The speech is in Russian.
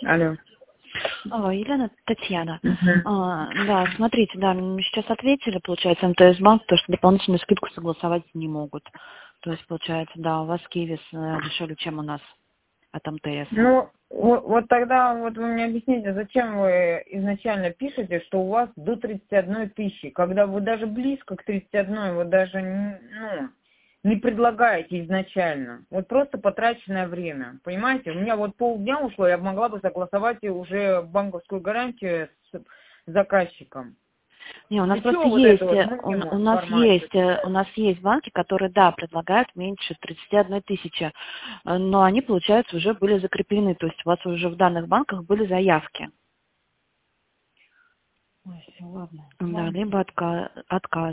Алло. Алло, Елена, Татьяна. Мгм. Да, смотрите, да, мне сейчас ответили, получается, МТС банк, то, что дополнительную скидку согласовать не могут. То есть, получается, да, у вас Киевис дешевле, чем у нас от МТС. Ну, вот тогда вот вы мне объясните, зачем вы изначально пишете, что у вас до 31 тысячи, когда вы даже близко к 31, вы даже не предлагаете изначально. Вот просто потраченное время. Понимаете, у меня вот полдня ушло, я могла бы согласовать уже банковскую гарантию с заказчиком. Не, у нас И просто все вот есть, это вот минимум информацию. у нас есть банки, которые, да, предлагают меньше 31 тысячи, но они, получается, уже были закреплены, то есть у вас уже в данных банках были заявки. Ой, всё, ладно. Да, либо отказ.